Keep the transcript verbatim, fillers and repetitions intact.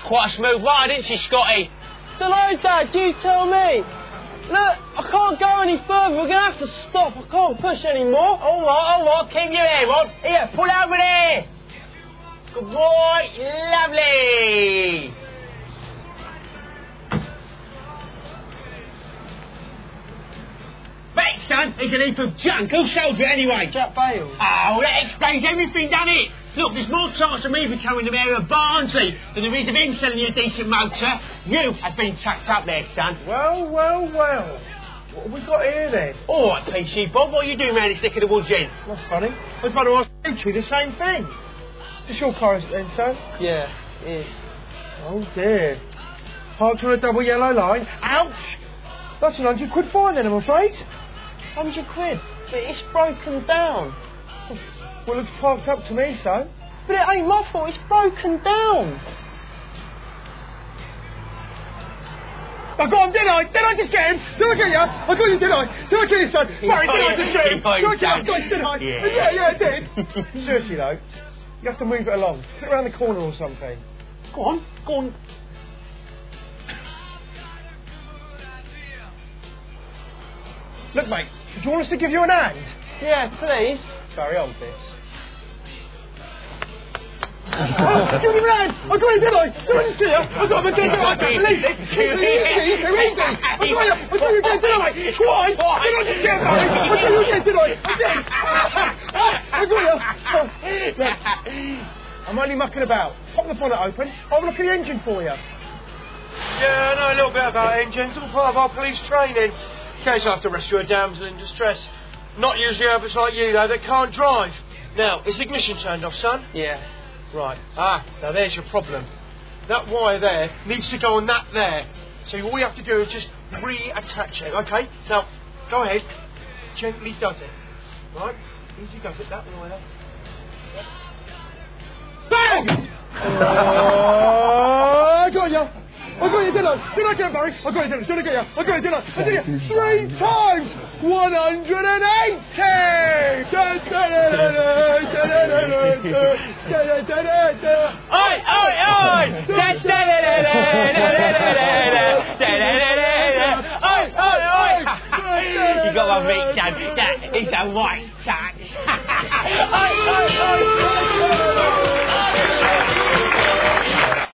quite a smooth ride, isn't she, Scotty? Dunno, Dad, you tell me. Look, I can't go any further. We're going to have to stop. I can't push anymore. All right, all right. Keep your hair on. Here, pull over there. Good boy. Lovely. Right, son, there's an heap of junk. Who sold it anyway? Jack Bales. Oh, that explains everything, doesn't it? Look, there's more chance of me becoming the mayor of Barnsley than there is of him selling you a decent motor. You have been tucked up there, son. Well, well, well. What have we got here, then? All right, P C Bob, what are you doing round this neck of the woods, then? That's funny. I was about to ask you the same thing. Is this your car, is it then, son? Yeah, it is. Oh, dear. Parked on a double yellow line. Ouch! That's an hundred quid fine, then, I'm afraid. Hundred quid? But it's broken down. Well, it's parked up to me, son. But it ain't my fault, it's broken down. I got him, didn't I? Did I just get him? Did I get you? I got you, did I? Did I get you, son? Barry, did I just get him? Did I get him? Did I? Yeah, yeah, yeah, I did. Seriously, though, you have to move it along. Put it around the corner or something. Go on, go on. Look, mate, do you want us to give you an hand? Yeah, please. Barry, hold this. Oh, give me a hand! I got it, did I? Did I just get you? I got him again, did I? I can't believe this. It's easy, it's easy. I got you, I got you again, did I? Twice! Did I just get Barry? I got you again, did I? Again! I got you. Look, I'm only mucking about. Pop the bonnet open. I'll look at the engine for you. Yeah, I know a little bit about engines. All part of our police training. In case I have to rescue a damsel in distress. Not usually others like you, though, that can't drive. Now, is ignition turned off, son? Yeah. Right. Ah, now there's your problem. That wire there needs to go on that there. So all you have to do is just reattach it, okay? Now, go ahead. Gently does it. Right? Easy does it, that wire. Bang! Oh, I got you. I got you, did I? Did I get it, Barry? I got you, did I? Did I get you? I got you, did I? I did it three times! one hundred eighty! Oi, oi, oi! Oi, oi, oi! You got one, mate, son. That is a white son.